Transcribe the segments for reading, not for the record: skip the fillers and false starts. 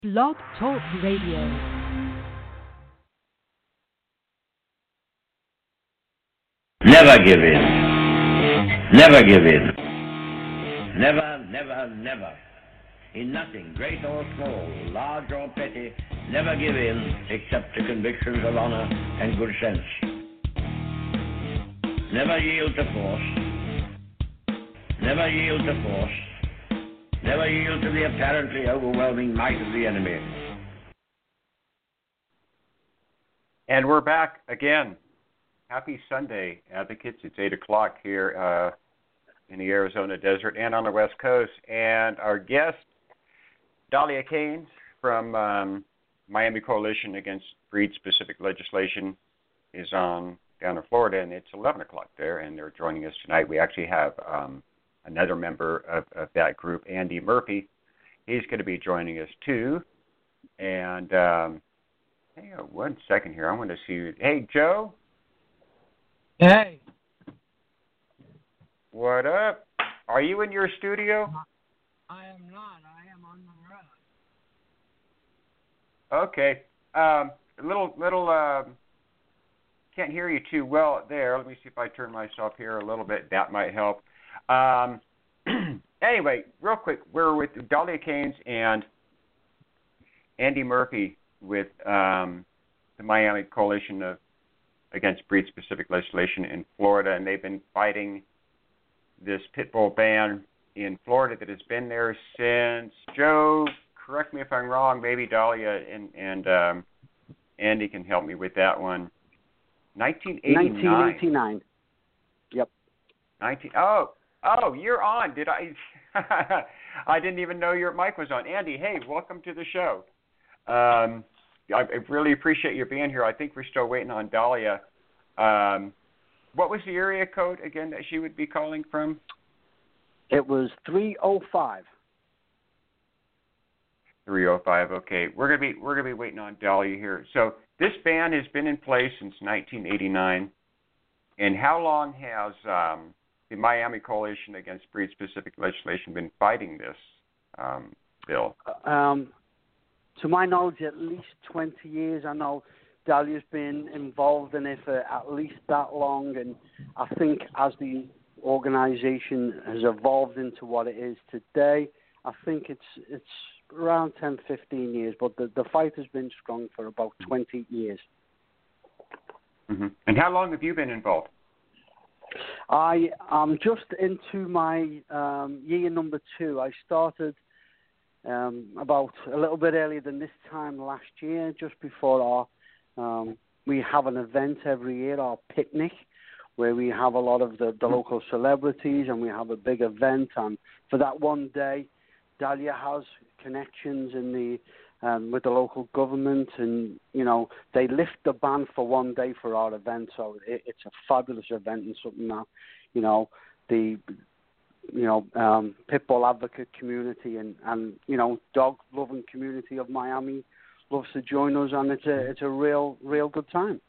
Blog Talk Radio. Never give in. Never give in. Never, never, never. In nothing, great or small, large or petty, never give in except to convictions of honor and good sense. Never yield to force. Never yield to force. Never yield to the apparently overwhelming might of the enemy. And we're back again. Happy Sunday, advocates. It's 8 o'clock here in the Arizona desert and on the West Coast. And our guest, Dahlia Keynes from Miami Coalition Against Breed-Specific Legislation, is on down in Florida, and it's 11 o'clock there, and they're joining us tonight. We actually have another member of that group, Andy Murphy. He's going to be joining us too. And hang on 1 second here. I want to see. Hey, Joe. Hey. What up? Are you in your studio? I am not. I am on the road. Okay. Can't hear you too well there. Let me see if I turn myself here a little bit. That might help. Anyway, real quick, we're with Dahlia Keynes and Andy Murphy with the Miami Coalition Against Breed-Specific Legislation in Florida, and they've been fighting this pit bull ban in Florida that has been there since, Joe, correct me if I'm wrong, maybe Dahlia and Andy can help me with that one. 1989. Yep. Oh, you're on. Did I? I didn't even know your mic was on. Andy, hey, welcome to the show. I really appreciate you being here. I think we're still waiting on Dahlia. What was the area code again that she would be calling from? It was 305. 305. Okay, we're gonna be waiting on Dahlia here. So this ban has been in place since 1989. And how long has the Miami Coalition Against Breed-Specific Legislation been fighting this bill? To my knowledge, at least 20 years. I know Dahlia's been involved in it for at least that long, and I think as the organization has evolved into what it is today, I think it's around 10, 15 years, but the fight has been strong for about 20 years. Mm-hmm. And how long have you been involved? I'm just into my year number 2. I started about a little bit earlier than this time last year, just before we have an event every year, our picnic, where we have a lot of the local celebrities, and we have a big event. And for that one day, Dahlia has connections in the with the local government, and they lift the ban for one day for our event. So it's a fabulous event, and something that the pit bull advocate community and dog loving community of Miami loves to join us, and it's a real good time.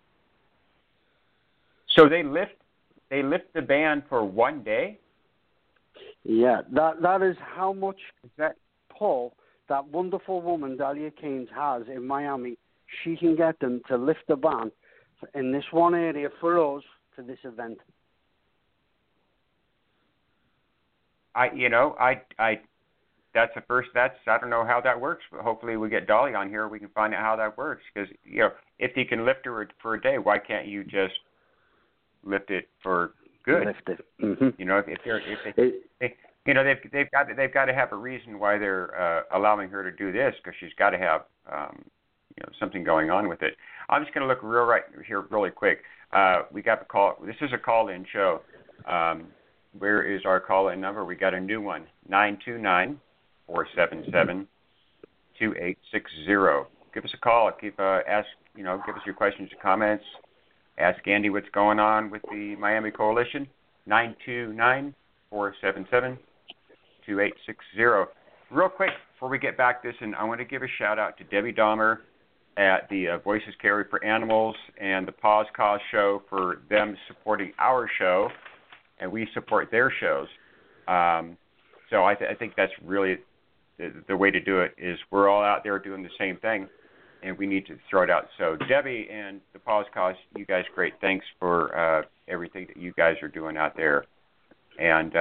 So they lift the ban for one day? Yeah, that is how much pull that wonderful woman Dahlia Keynes has in Miami. She can get them to lift the ban in this one area for us for this event. I that's the first. I don't know how that works, but hopefully we get Dahlia on here. We can find out how that works, because if you can lift her for a day, why can't you just lift it for good? Lift it. Mm-hmm. They've got to have a reason why they're allowing her to do this, because she's got to have something going on with it. I'm just going to look really quick. We got a call. This is a call-in show. Where is our call-in number? We got a new one, 929-477-2860. Give us a call. Give us your questions and comments. Ask Andy what's going on with the Miami Coalition, 929-477-2860. Real quick, before we get back to this, and I want to give a shout-out to Debbie Dahmer at the Voices Carry for Animals and the Paws Cause show for them supporting our show, and we support their shows. So I think that's really the way to do it is we're all out there doing the same thing, and we need to throw it out. So Debbie and the Paws Cause, you guys, great. Thanks for everything that you guys are doing out there. And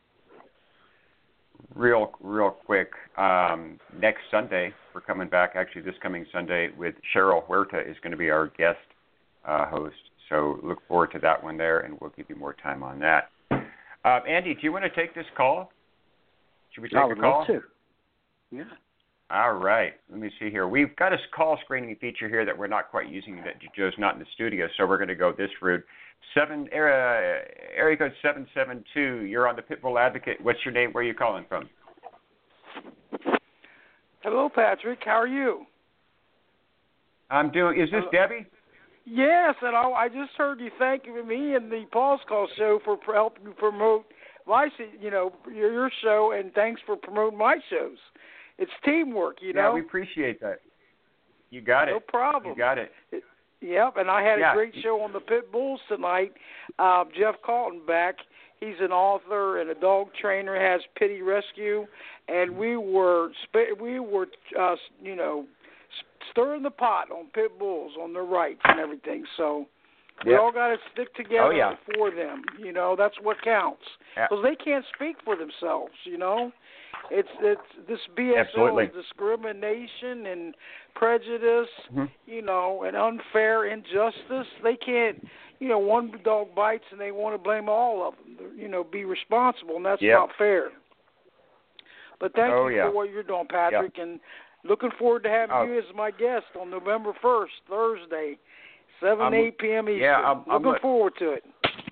real quick, next Sunday, we're coming back, actually this coming Sunday, with Cheryl Huerta is going to be our guest host. So look forward to that one there, and we'll give you more time on that. Andy, do you want to take this call? Should we take a call? I would love to. Yeah. All right. Let me see here. We've got a call screening feature here that we're not quite using, that Joe's not in the studio, so we're going to go this route. Area code 772. You're on the Pitbull Advocate. What's your name? Where are you calling from? Hello, Patrick. How are you? I'm doing. Is this Debbie? Yes, and I just heard you thanking me and the Paul's Call show for helping promote my, your show, and thanks for promoting my shows. It's teamwork, you know. Yeah, we appreciate that. You got it. No problem. You got it. Yep, and I had a great show on the Pit Bulls tonight. Jeff Kaltenbach, he's an author and a dog trainer, has Pity Rescue, and we were stirring the pot on Pit Bulls, on their rights and everything. So we all got to stick together for them. You know, that's what counts, because they can't speak for themselves. You know. It's this BSO is discrimination and prejudice, and unfair injustice. They can't, one dog bites and they want to blame all of them, be responsible, and that's not fair. But thank you for what you're doing, Patrick, and looking forward to having you as my guest on November 1st, Thursday, 8 p.m. Eastern. Yeah, I'm looking forward to it.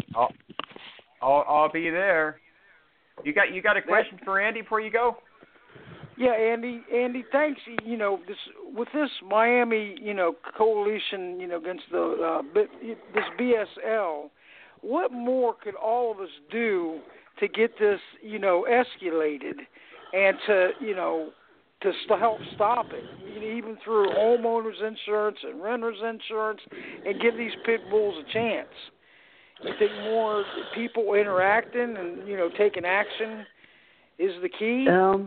I'll be there. You got a question for Andy before you go? Yeah, Andy, thanks. With this Miami, coalition, against this BSL, what more could all of us do to get this, escalated, and to help stop it, even through homeowners insurance and renters insurance, and give these pit bulls a chance? You think more people interacting and taking action is the key?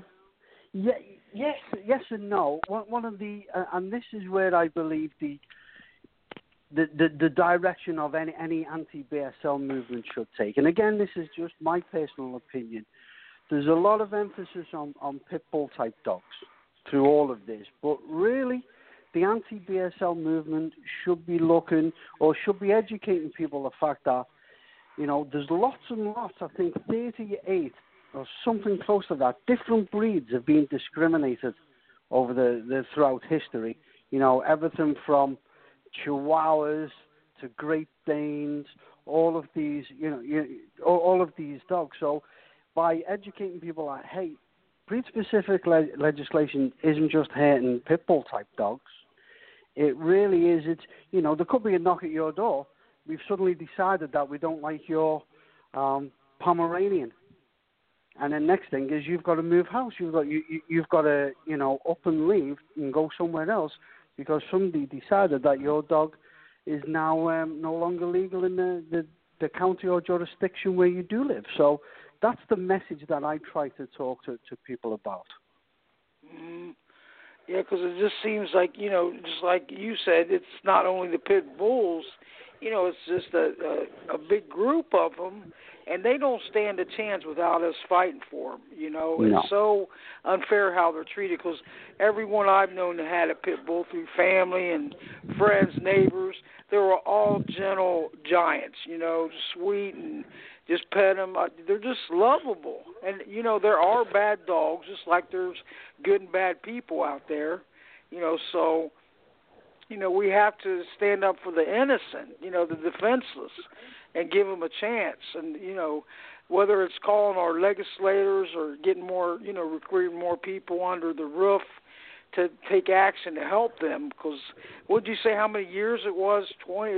Yes and no. One of the and this is where I believe the direction of any anti-BSL movement should take. And again, this is just my personal opinion. There's a lot of emphasis on pit bull type dogs through all of this, but really, the anti-BSL movement should be looking, or should be educating people the fact that, there's lots and lots, I think 38 or something close to that, different breeds have been discriminated over the throughout history. Everything from Chihuahuas to Great Danes, all of these, all of these dogs. So by educating people that, hey, breed-specific legislation isn't just hurting pit bull type dogs. It really is. There could be a knock at your door. We've suddenly decided that we don't like your Pomeranian, and then next thing is you've got to move house. You've got to up and leave and go somewhere else because somebody decided that your dog is now no longer legal in the county or jurisdiction where you do live. So that's the message that I try to talk to people about. Mm-hmm. Yeah, because it just seems like, just like you said, it's not only the pit bulls, it's just a big group of them, and they don't stand a chance without us fighting for them, No. It's so unfair how they're treated, because everyone I've known that had a pit bull through family and friends, neighbors, they were all gentle giants, sweet and just pet them. They're just lovable. And, there are bad dogs, just like there's good and bad people out there, so, we have to stand up for the innocent, the defenseless, and give them a chance. And, whether it's calling our legislators or getting more, recruiting more people under the roof to take action to help them, because would you say how many years it was?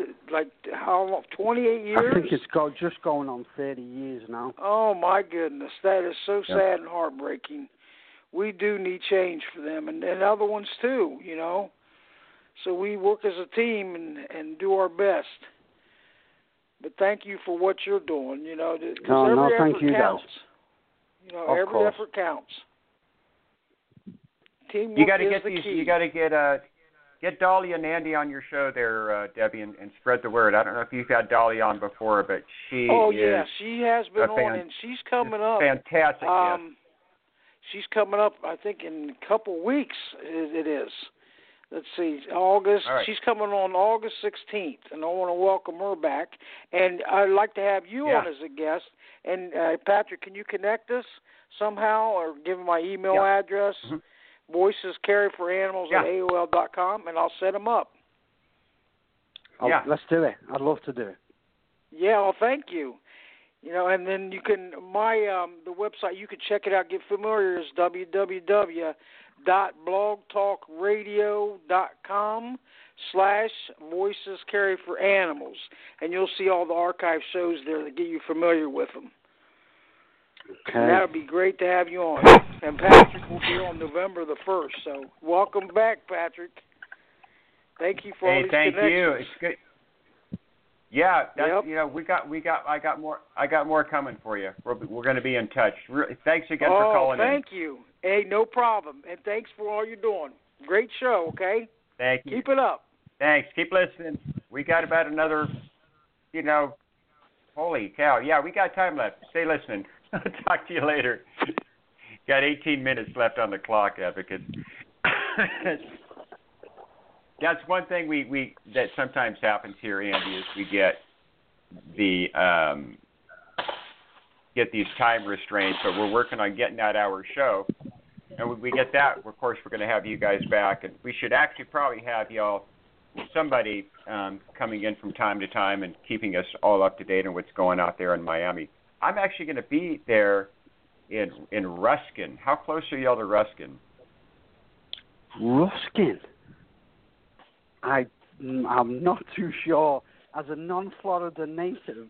28 years? I think it's just going on 30 years now. Oh my goodness, that is so sad and heartbreaking. We do need change for them, and other ones too, So we work as a team and do our best. But thank you for what you're doing, because every effort counts. Every effort counts. Teamwork You got to is get the these. key. You got to get Dolly and Andy on your show there, Debbie, and spread the word. I don't know if you've had Dolly on before, but she yeah, is she has been on, and she's coming up. Fantastic. Yes. She's coming up, I think, in a couple weeks. It is. Let's see, August. All right. She's coming on August 16th, and I want to welcome her back. And I'd like to have you on as a guest. And Patrick, can you connect us somehow, or give my email address? Mm-hmm. VoicesCaryForAnimals at AOL.com, and I'll set them up. Let's do it. I'd love to do it. Yeah, well, thank you. You know, and then you can the website you can check it out, get familiar, is www.blogtalkradio.com/VoicesCaryForAnimals, and you'll see all the archive shows there that get you familiar with them. Okay. And that would be great to have you on. And Patrick will be on November the 1st. So welcome back, Patrick. Thank you for all these thank connections. you. It's good. Yeah, that's, Yep. you know, I got more coming for you. We're going to be in touch. Thanks again for calling in. Thank you. Hey, no problem. And thanks for all you're doing. Great show, okay? Thank you. Keep it up. Thanks. Keep listening. We got about another, holy cow. Yeah, we got time left. Stay listening. I'll talk to you later. Got 18 minutes left on the clock, Advocates. That's one thing we that sometimes happens here, Andy, is we get the get these time restraints, but we're working on getting that hour show. And when we get that, of course, we're going to have you guys back, and we should actually probably have somebody coming in from time to time and keeping us all up to date on what's going out there in Miami. I'm actually going to be there in Ruskin. How close are y'all to Ruskin? Ruskin? I'm not too sure. As a non-Florida native,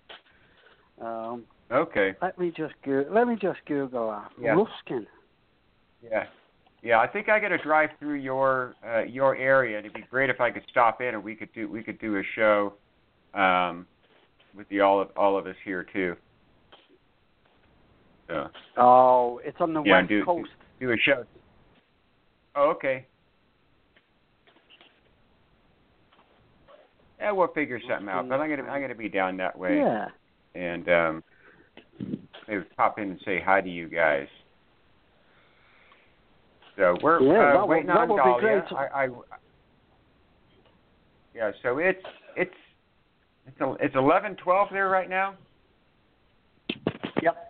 okay. Let me just Google that. Yeah. Ruskin. Yeah. I think I got to drive through your area. It'd be great if I could stop in and we could do a show with all of us here too. So. Oh, it's on the west coast. Do a show. Oh, okay. Yeah, we'll figure something out. But I'm gonna be down that way. Yeah. And maybe pop in and say hi to you guys. So we're waiting on Dahlia. So it's 11:12 there right now. Yep.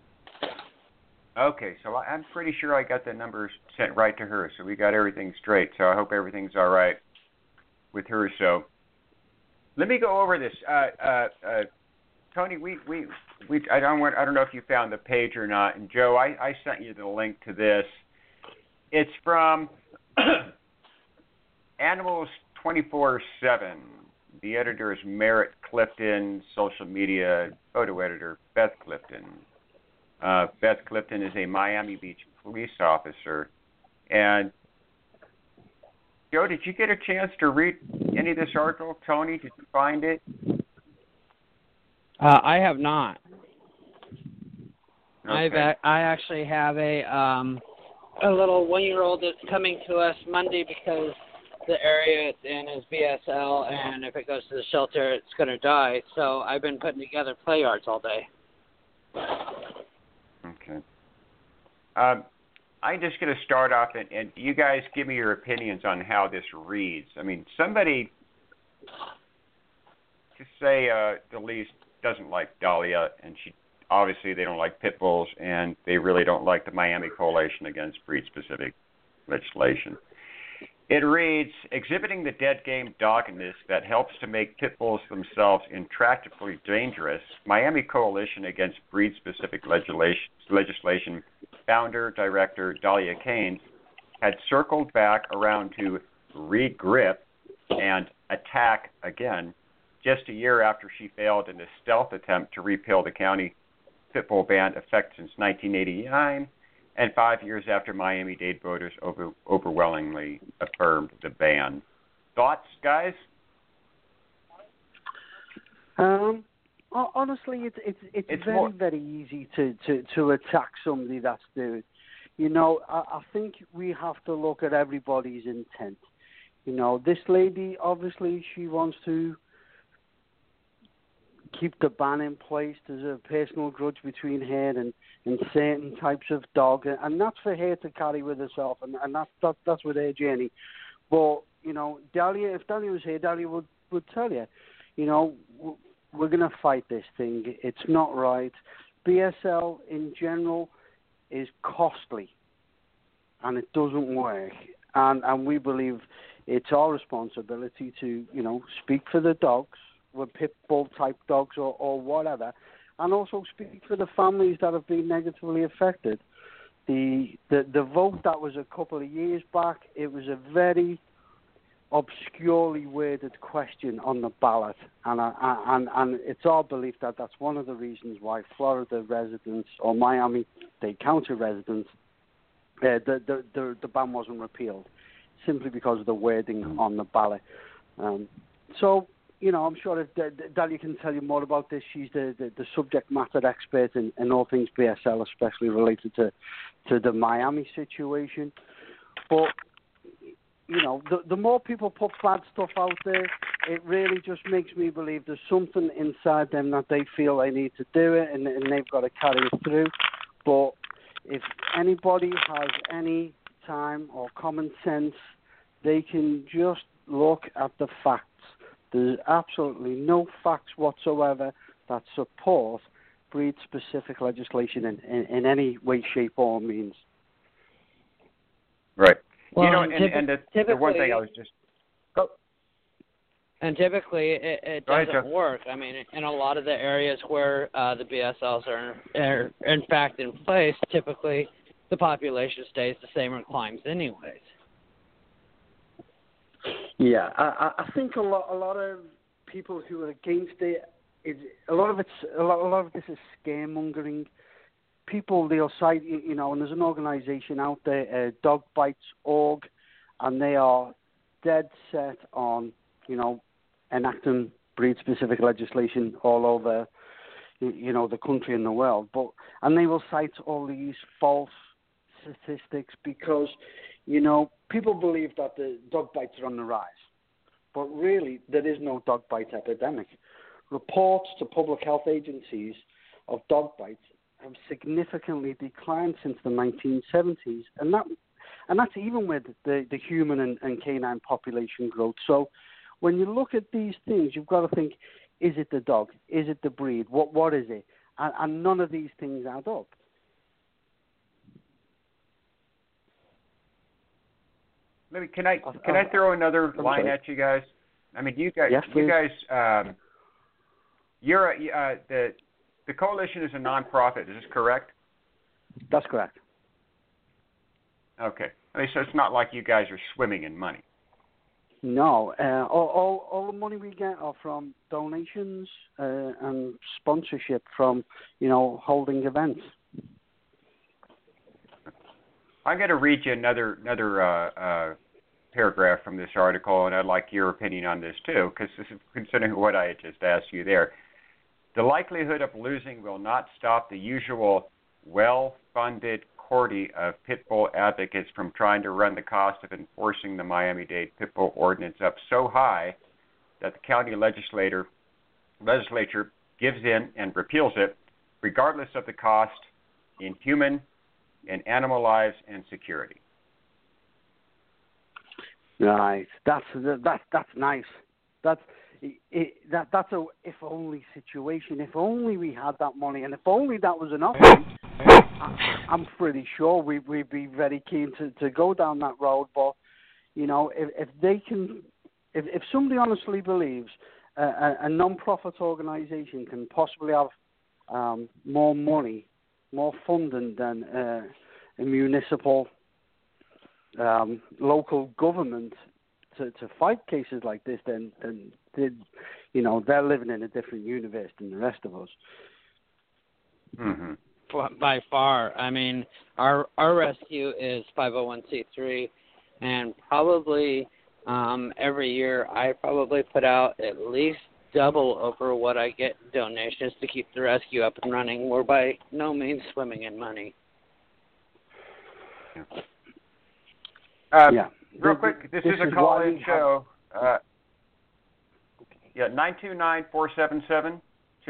Okay, so I'm pretty sure I got the numbers sent right to her, so we got everything straight. So I hope everything's all right with her. So let me go over this. Tony, I don't know if you found the page or not. And Joe, I sent you the link to this. It's from Animals 24/7. The editor is Merritt Clifton. Social media photo editor Beth Clifton. Beth Clifton is a Miami Beach police officer. And Joe, did you get a chance to read any of this article? Tony, did you find it? I have not. Okay. I actually have a little 1-year-old that's coming to us Monday because the area it's in is BSL, and if it goes to the shelter, it's going to die. So I've been putting together play yards all day. Okay. I'm just going to start off, and you guys give me your opinions on how this reads. I mean, somebody, just say Delise doesn't like Dahlia, and obviously they don't like pit bulls, and they really don't like the Miami Coalition Against Breed-Specific Legislation. It reads, exhibiting the dead game doggedness that helps to make pit bulls themselves intractably dangerous, Miami Coalition Against Breed-Specific Legislation founder, director Dahlia Keynes had circled back around to regrip and attack again just a year after she failed in a stealth attempt to repeal the county pit bull ban effect since 1989, and 5 years after Miami-Dade voters overwhelmingly affirmed the ban. Thoughts, guys? Honestly, it's very, very easy to attack somebody that's doing, I think we have to look at everybody's intent. This lady, obviously, she wants to keep the ban in place. There's a personal grudge between her and certain types of dog, and that's for her to carry with herself, and that's with her journey. But, Dahlia, if Dahlia was here, Dahlia would tell you, we're going to fight this thing. It's not right. BSL in general is costly, and it doesn't work. And we believe it's our responsibility to, speak for the dogs, with pit bull type dogs or whatever, and also speak for the families that have been negatively affected. The vote that was a couple of years back, it was a very obscurely worded question on the ballot, and it's our belief that that's one of the reasons why Florida residents or Miami-Dade County residents, the ban wasn't repealed, simply because of the wording on the ballot. So, I'm sure if Dahlia can tell you more about this. She's the subject matter expert in all things BSL, especially related to the Miami situation. But, the more people put bad stuff out there, it really just makes me believe there's something inside them that they feel they need to do it, and they've got to carry it through. But if anybody has any time or common sense, they can just look at the facts. There's absolutely no facts whatsoever that support breed-specific legislation in any way, shape, or means. Right. Well, and the one thing I was just... Oh. And typically, it Go ahead, doesn't Jeff. work. I mean, in a lot of the areas where the BSLs are in fact in place, typically the population stays the same or climbs anyways. Yeah, I think a lot of people who are against it, a lot of this is scaremongering. People, they'll cite, and there's an organisation out there, Dogbites.org, and they are dead set on, enacting breed-specific legislation all over, the country and the world. And they will cite all these false statistics because, people believe that the dog bites are on the rise, but really there is no dog bite epidemic. Reports to public health agencies of dog bites have significantly declined since the 1970s, and that's even with the human and canine population growth. So when you look at these things, you've got to think, is it the dog? Is it the breed? What is it? And none of these things add up. Maybe can I throw another line at you guys? I mean, you guys, yes, the coalition is a nonprofit. Is this correct? That's correct. Okay. I mean, so it's not like you guys are swimming in money. No, all the money we get are from donations and sponsorship from holding events. I'm going to read you another paragraph from this article, and I'd like your opinion on this too, because this is considering what I had just asked you there. The likelihood of losing will not stop the usual well-funded cohort of pit bull advocates from trying to run the cost of enforcing the Miami-Dade Pit Bull Ordinance up so high that the county legislature gives in and repeals it, regardless of the cost in human and animal lives and security. Right, that's nice. That's a if only situation. If only we had that money, and if only that was enough. I'm pretty sure we'd be very keen to go down that road. But if somebody honestly believes a non-profit organisation can possibly have more money, more funding than a municipal local government to fight cases like this, then they're living in a different universe than the rest of us. Mm-hmm. By far. I mean, our rescue is 501c3, and probably every year I probably put out at least double over what I get donations to keep the rescue up and running. We're by no means swimming in money. Yeah. Real quick, this is a call-in show. 929-477-2860.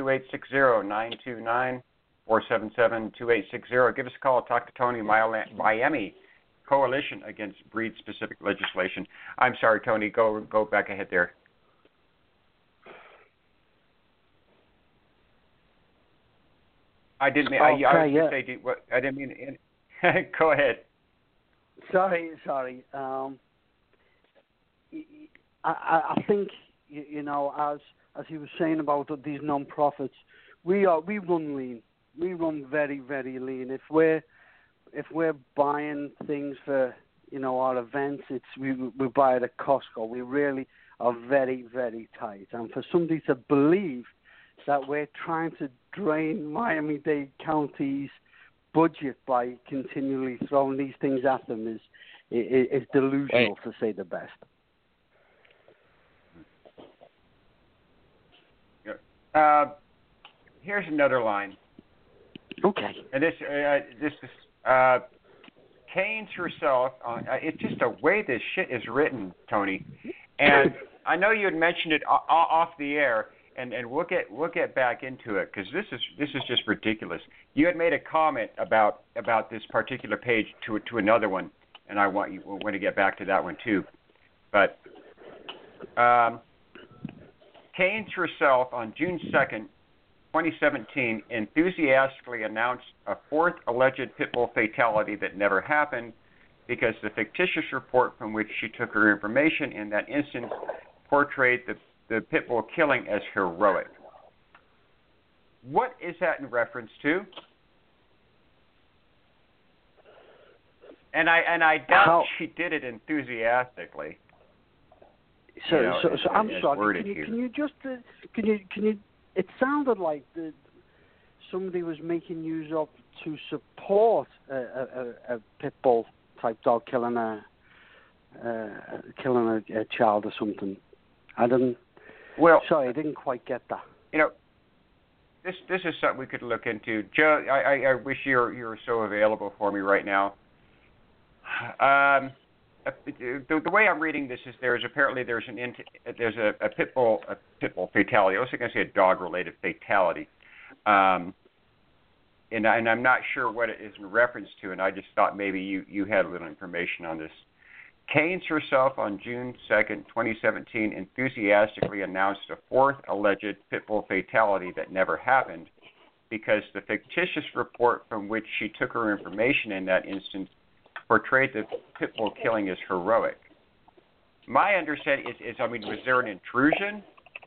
929-477-2860. Give us a call. Talk to Tony, Miami Coalition Against Breed-Specific Legislation. I'm sorry, Tony. Go back ahead there. I didn't mean. Okay, I didn't mean. Go ahead. Sorry. I think as he was saying about these non-profits, we run lean. We run very, very lean. If we're buying things for our events, we buy it at Costco. We really are very, very tight. And for somebody to believe that we're trying to drain Miami-Dade County's budget by continually throwing these things at them is delusional, to say the best. Here's another line. Okay. And this is Keynes herself. It's just the way this shit is written, Tony. And I know you had mentioned it off the air, and we'll get back into it because this is just ridiculous. You had made a comment about this particular page to another one, and I want to get back to that one too. But Keynes herself on June 2nd, 2017, enthusiastically announced a fourth alleged pit bull fatality that never happened because the fictitious report from which she took her information in that instance portrayed the pit bull killing as heroic. What is that in reference to? And I doubt she did it enthusiastically. So I'm sorry. Can you? It sounded like somebody was making use up to support a pit bull type dog killing a child or something. I didn't. Well, sorry, I didn't quite get that. This is something we could look into. Joe, I wish you were so available for me right now. The way I'm reading this is there's a pit bull fatality. I was going to say a dog-related fatality, and I'm not sure what it is in reference to. And I just thought maybe you had a little information on this. Keynes herself on June 2nd, 2017, enthusiastically announced a fourth alleged pit bull fatality that never happened because the fictitious report from which she took her information in that instance portrayed the pit bull killing as heroic. My understanding is was there an intrusion?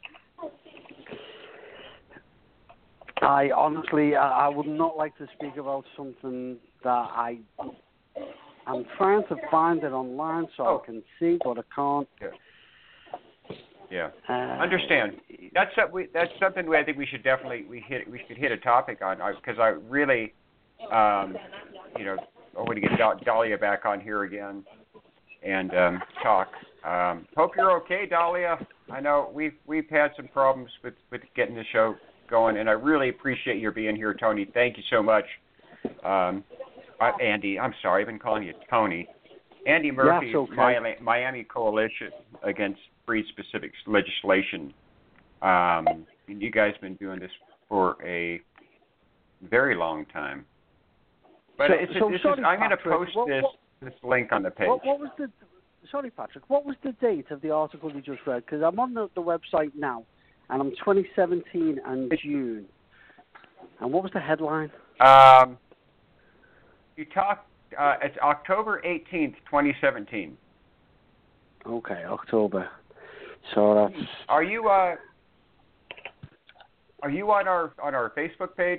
I honestly, I would not like to speak about something that I'm trying to find it online so I can see, but I can't. Yeah. Understand. That's something I think we should definitely hit a topic on because I really, I want to get Dahlia back on here again and talk. Hope you're okay, Dahlia. I know we've had some problems with getting the show going, and I really appreciate your being here, Tony. Thank you so much. Andy, I'm sorry, I've been calling you Tony. Andy Murphy, okay. Miami Coalition Against Breed-Specific Legislation. You guys have been doing this for a very long time. But I'm going to post this link on the page. Sorry, Patrick, what was the date of the article you just read? Because I'm on the website now, and I'm 2017 and June. And what was the headline? It's October 18th, 2017. Okay, October. So that's. Are you on our Facebook page?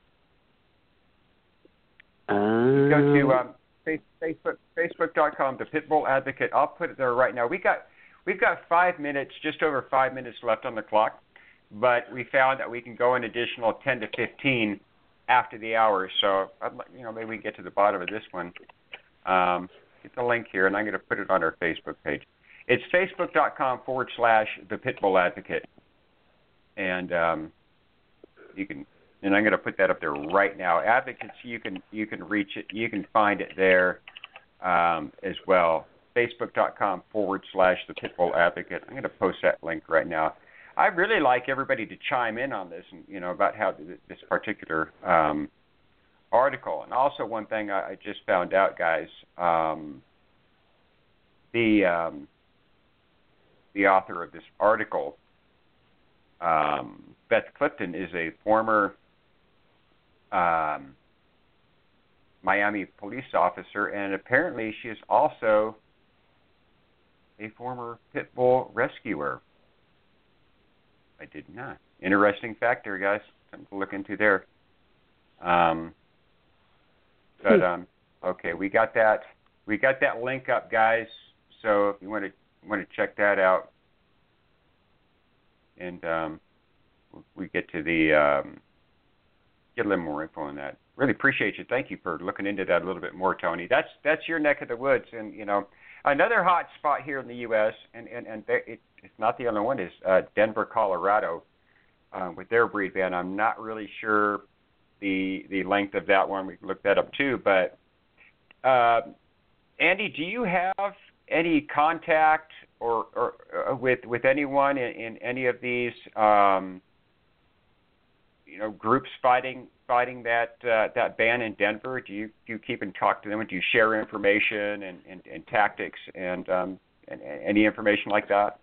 Go to Facebook.com, the Pitbull Advocate. I'll put it there right now. We've got 5 minutes, just over 5 minutes left on the clock, but we found that we can go an additional 10 to 15 after the hour. So maybe we can get to the bottom of this one. Get the link here, and I'm going to put it on our Facebook page. It's Facebook.com/the Pitbull Advocate, and you can. And I'm going to put that up there right now. Advocates, you can reach it. You can find it there. as well. Facebook.com/The Pitbull Advocate. I'm going to post that link right now. I really like everybody to chime in on this, and about how this particular article. And also, one thing I just found out, guys, the author of this article, Beth Clifton, is a former Miami police officer, and apparently she is also a former pit bull rescuer. I did not. Interesting fact there, guys. Something to look into there. Okay, we got that. We got that link up, guys. So if you want to check that out, and we get to the get a little more info on that. Really appreciate you. Thank you for looking into that a little bit more, Tony. That's your neck of the woods, and another hot spot here in the U.S. and it's not the only one, is Denver, Colorado, with their breed ban. I'm not really sure the length of that one. We can look that up too. But Andy, do you have any contact or with anyone in any of these groups fighting that ban in Denver? Do you keep in talk to them? Do you share information and tactics and any information like that?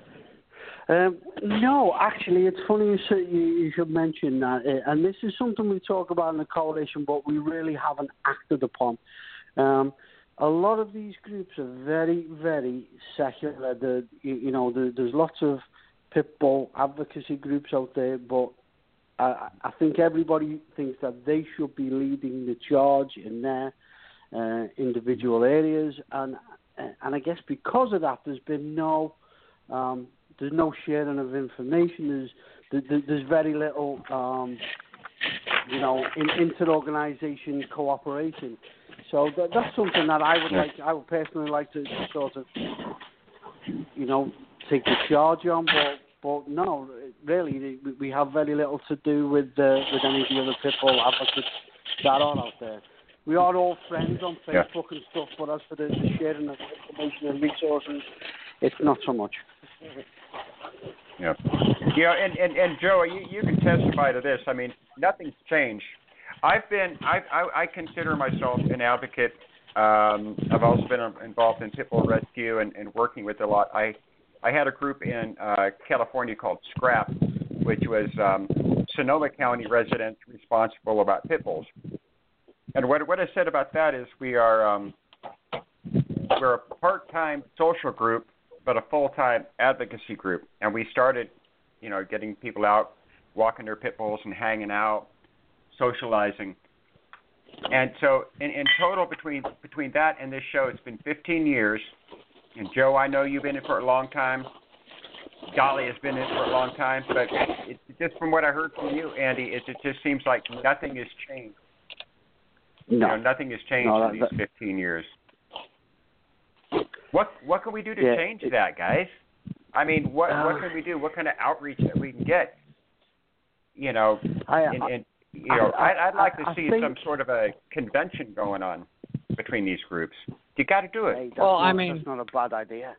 No, actually, it's funny you should mention that, and this is something we talk about in the coalition, but we really haven't acted upon. A lot of these groups are very, very secular. There's lots of pit bull advocacy groups out there, but I think everybody thinks that they should be leading the charge in their individual areas, and I guess because of that, there's been no sharing of information. There's very little inter-organization cooperation. So that's something that I would personally like to sort of take the charge on, but no, really, we have very little to do with any of the other pit bull advocates that are out there. We are all friends on Facebook and stuff, but as for the sharing of information and resources, it's not so much. Yeah, and Joe, you can testify to this. I mean, nothing's changed. I consider myself an advocate. I've also been involved in pit bull rescue and working with a lot. I had a group in California called SCRAP, which was Sonoma County residents responsible about pit bulls. And what I said about that is we're a part-time social group, but a full-time advocacy group. And we started, getting people out, walking their pit bulls and hanging out, socializing. And so in total, between that and this show, it's been 15 years. And Joe, I know you've been in it for a long time. Dolly has been in it for a long time. But it just from what I heard from you, Andy, it just seems like nothing has changed. No. Nothing has changed in these 15 years. What can we do to change that, guys? I mean, what can we do? What kind of outreach that we can get? I'd like to see some sort of a convention going on between these groups. You got to do it. Hey, that's not a bad idea.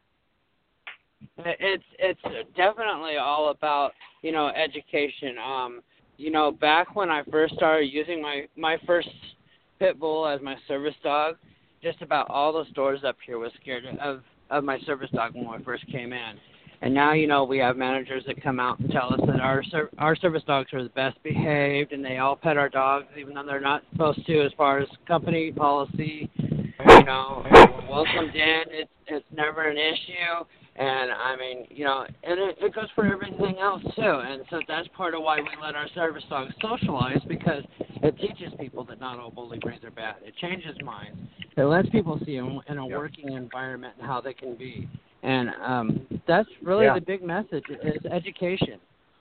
It's definitely all about education. Back when I first started using my first pit bull as my service dog, just about all the stores up here was scared of my service dog when I first came in. And now, we have managers that come out and tell us that our service dogs are the best behaved, and they all pet our dogs, even though they're not supposed to, as far as company policy. Welcomed in, it's never an issue. And, I mean, and it goes for everything else, too. And so that's part of why we let our service dogs socialize, because it teaches people that not all bully breeds are bad. It changes minds. It lets people see them in a working environment and how they can be. And that's really the big message, is education.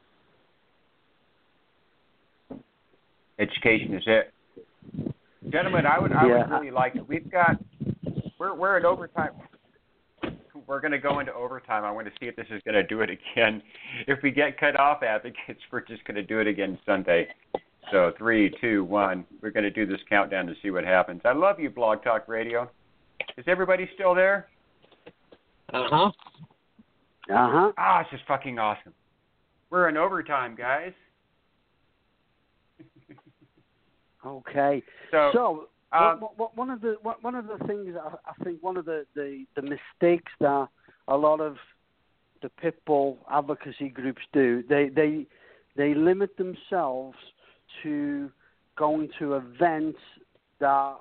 Education is it. Gentlemen, I would really like to. We're in overtime. We're going to go into overtime. I want to see if this is going to do it again. If we get cut off, advocates, we're just going to do it again Sunday. So 3, 2, 1. We're going to do this countdown to see what happens. I love you, Blog Talk Radio. Is everybody still there? Uh-huh. Uh-huh. Ah, this is fucking awesome. We're in overtime, guys. Okay. So one of the things I think one of the mistakes that a lot of the pit bull advocacy groups do, they limit themselves to going to events that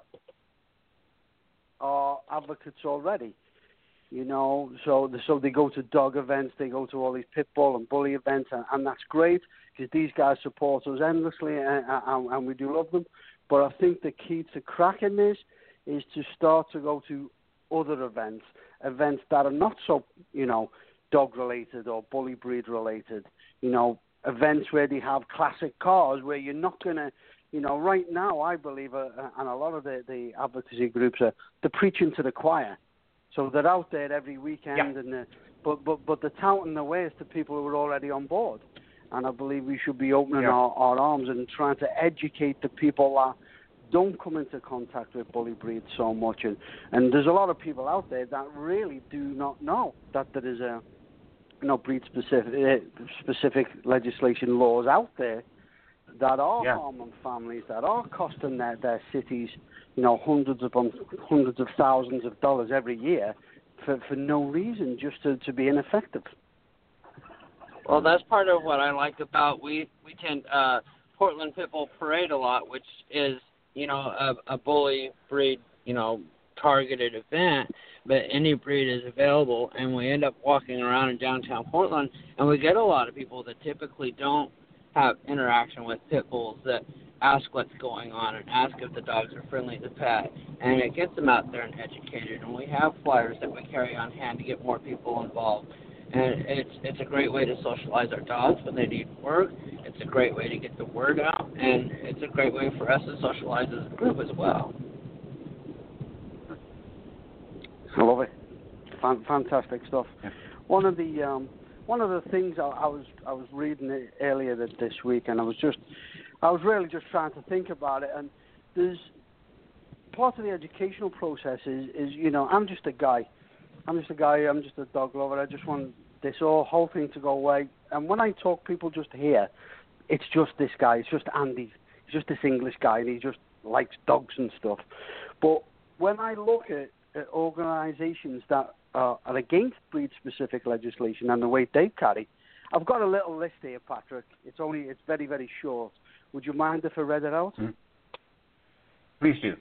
are advocates already. You know, so they go to dog events, they go to all these pit bull and bully events, and that's great because these guys support us endlessly, and we do love them. But I think the key to cracking this is to start to go to other events that are not so, you know, dog related or bully breed related. You know, events where they have classic cars where you're not gonna, you know, right now I believe, and a lot of the advocacy groups they're preaching to the choir. So they're out there every weekend, but they're touting their ways to people who are already on board. And I believe we should be opening our arms and trying to educate the people that don't come into contact with bully breed so much. And there's a lot of people out there that really do not know that there is a, you know, breed specific legislation laws out there that are harming families, that are costing their cities, you know, hundreds of thousands of dollars every year for no reason, just to be ineffective. Well, that's part of what I like about we tend Portland Pit Bull Parade a lot, which is, you know, a bully breed, you know, targeted event, but any breed is available, and we end up walking around in downtown Portland, and we get a lot of people that typically don't have interaction with pit bulls that ask what's going on and ask if the dogs are friendly to pet, and it gets them out there and educated. And we have flyers that we carry on hand to get more people involved. And it's a great way to socialize our dogs when they need work. It's a great way to get the word out, and it's a great way for us to socialize as a group as well. I love it. Fantastic stuff. Yeah. One of the things I was reading it earlier this week, and I was really just trying to think about it. And there's part of the educational process is you know, I'm just a guy. I'm just a dog lover. I just want this whole thing to go away. And when I talk, people just hear it's just this guy. It's just Andy. He's just this English guy, and he just likes dogs and stuff. But when I look at organisations that are against breed-specific legislation and the way they carry, I've got a little list here, Patrick. It's very, very short. Would you mind if I read it out? Please do.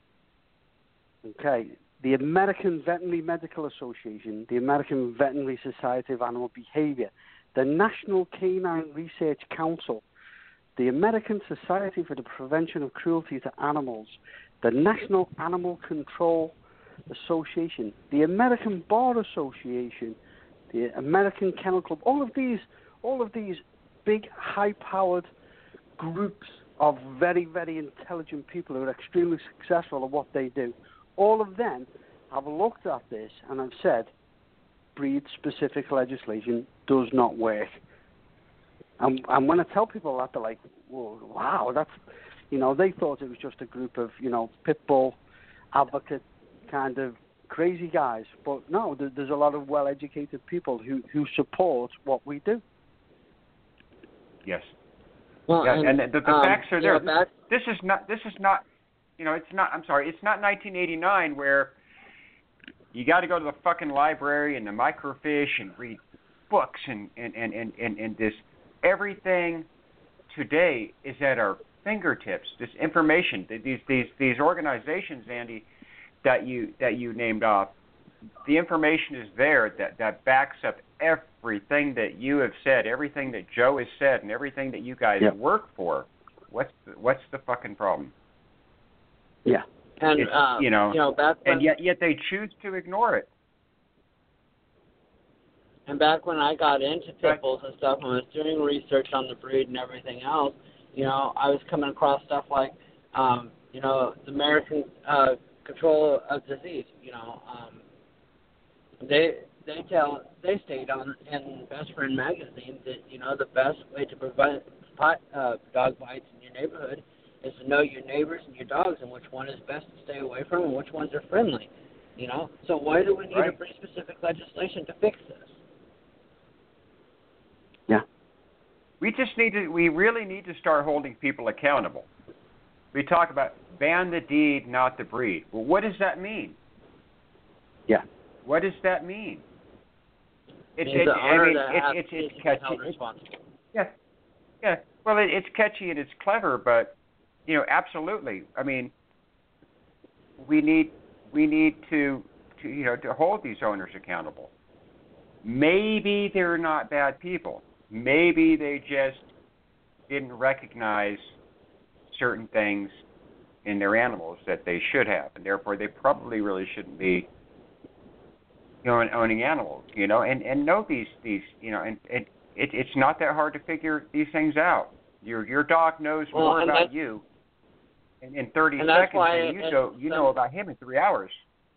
Okay. The American Veterinary Medical Association, the American Veterinary Society of Animal Behavior, the National Canine Research Council, the American Society for the Prevention of Cruelty to Animals, the National Animal Control Association, the American Bar Association, the American Kennel Club, all of these big, high-powered groups of very, very intelligent people who are extremely successful at what they do, all of them have looked at this and have said breed-specific legislation does not work. And when I tell people that, they're like, well, wow, that's, you know, they thought it was just a group of, you know, pit bull advocate kind of crazy guys. But no, there's a lot of well-educated people who support what we do. Yes. Well, and the facts are there. Yeah, This is not. You know, it's not 1989 where you got to go to the fucking library and the microfiche and read books and this. Everything today is at our fingertips. This information, these organizations, Andy, that you named off, the information is there that backs up everything that you have said, everything that Joe has said, and everything that you guys work for. What's the fucking problem? Yeah, and back when, and yet they choose to ignore it. And back when I got into pit bulls and stuff, and was doing research on the breed and everything else, you know, I was coming across stuff like, you know, the American Control of Disease. You know, they state on in Best Friend magazine that, you know, the best way to prevent dog bites in your neighborhood is to know your neighbors and your dogs and which one is best to stay away from and which ones are friendly. You know, so why do we need Right. a breed-specific legislation to fix this? Yeah. We really need to start holding people accountable. We talk about ban the deed, not the breed. Well, what does that mean? Yeah. What does that mean? It's catchy. Held responsible. Yeah. Well, it's catchy and it's clever, but absolutely. I mean, we need to hold these owners accountable. Maybe they're not bad people. Maybe they just didn't recognize certain things in their animals that they should have, and therefore they probably really shouldn't be owning animals, and know these, and it's not that hard to figure these things out. Your dog knows more about you in 30 seconds than you know about him in 3 hours.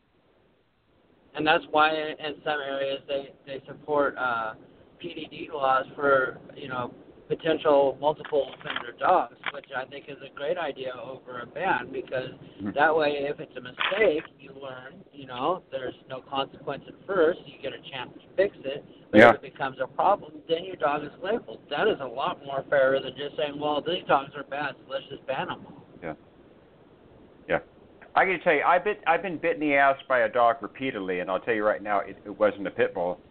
And that's why in some areas they support PDD laws for potential multiple offender dogs, which I think is a great idea over a ban, because that way if it's a mistake, you learn, there's no consequence at first, you get a chance to fix it, but if it becomes a problem, then your dog is labeled. That is a lot more fairer than just saying, well, these dogs are bad, so let's just ban them all. Yeah. I got to tell you, I've been bit in the ass by a dog repeatedly, and I'll tell you right now, it wasn't a pit bull.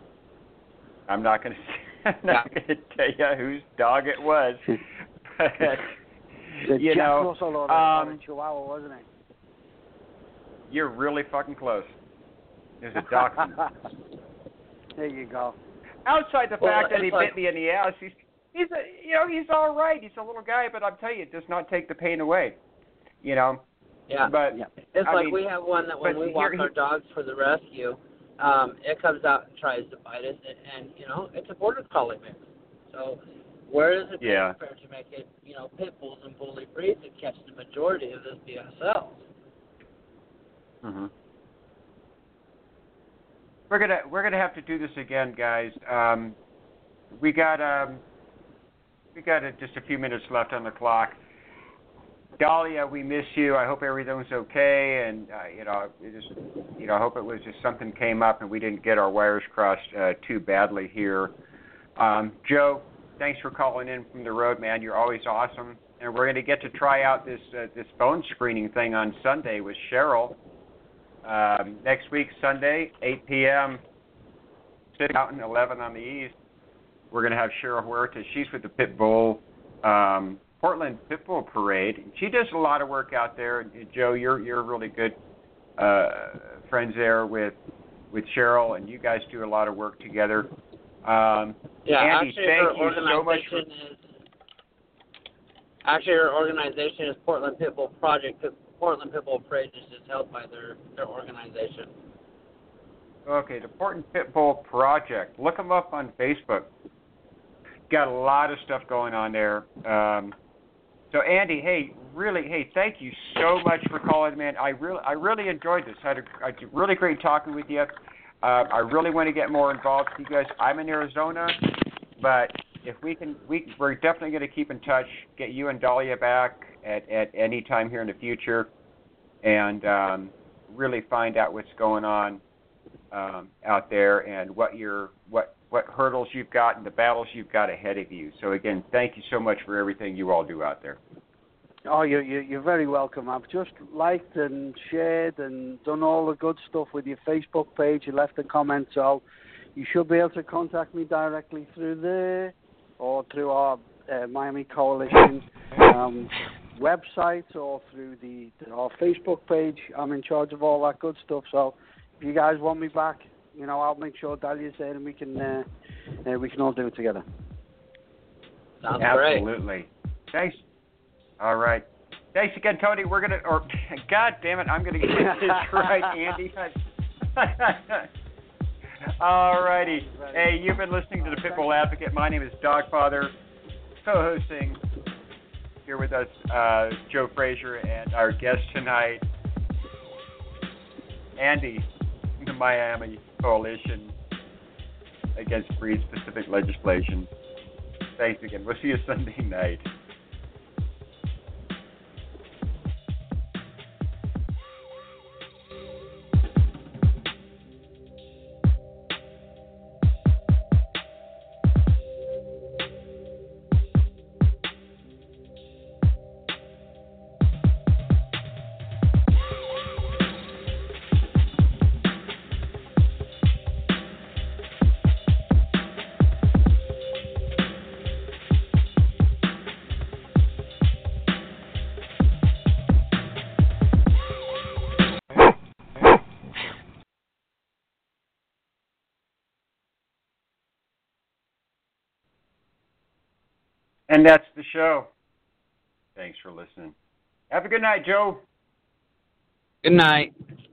I'm not going to tell you whose dog it was, but Jack Russell or a Chihuahua, wasn't it? You're really fucking close. There's a dachshund. There you go. Outside the fact that he bit me in the ass, he's all right. He's a little guy, but I'm telling you, it does not take the pain away. Yeah. But it's we have one that when we walk our dogs for the rescue, it comes out and tries to bite us, and it's a border collie mix. So where is it fair to make it, pit bulls and bully breeds that catch the majority of this BSL? Mm-hmm. We're gonna have to do this again, guys. We got just a few minutes left on the clock. Dahlia, we miss you. I hope everything's okay, and I hope it was just something came up and we didn't get our wires crossed too badly here. Joe, thanks for calling in from the road, man. You're always awesome, and we're going to get to try out this phone screening thing on Sunday with Cheryl. Next week, Sunday, 8 p.m. City Mountain, 11 on the east. We're going to have Cheryl Huerta. She's with the Pitbull. Portland Pitbull Parade. She does a lot of work out there. Joe, you're really good friends there with Cheryl, and you guys do a lot of work together. Andy, thank you so much. Actually, her organization is Portland Pitbull Project. Portland Pitbull Parade is held by their organization. Okay, the Portland Pitbull Project. Look them up on Facebook. Got a lot of stuff going on there. So Andy, thank you so much for calling, man. I really enjoyed this. I had a really great talking with you. I really want to get more involved with you guys. I'm in Arizona, but if we're definitely going to keep in touch. Get you and Dahlia back at any time here in the future, and really find out what's going on out there and what hurdles you've got and the battles you've got ahead of you. So again, thank you so much for everything you all do out there. Oh, you're very welcome. I've just liked and shared and done all the good stuff with your Facebook page. You left a comment, so you should be able to contact me directly through there or through our Miami Coalition website or through our Facebook page. I'm in charge of all that good stuff. So if you guys want me back, I'll make sure Dahlia's there and we can all do it together. Sounds Absolutely. Great. Thanks. All right. Thanks again, Tony. God damn it, I'm gonna get this right, Andy. All righty. Hey, you've been listening to the Pitbull Advocate. My name is Dogfather, co-hosting here with us, Joe Frazier, and our guest tonight, Andy, the Miami Coalition Against Breed-Specific Legislation. Thanks again. We'll see you Sunday night. And that's the show. Thanks for listening. Have a good night, Joe. Good night.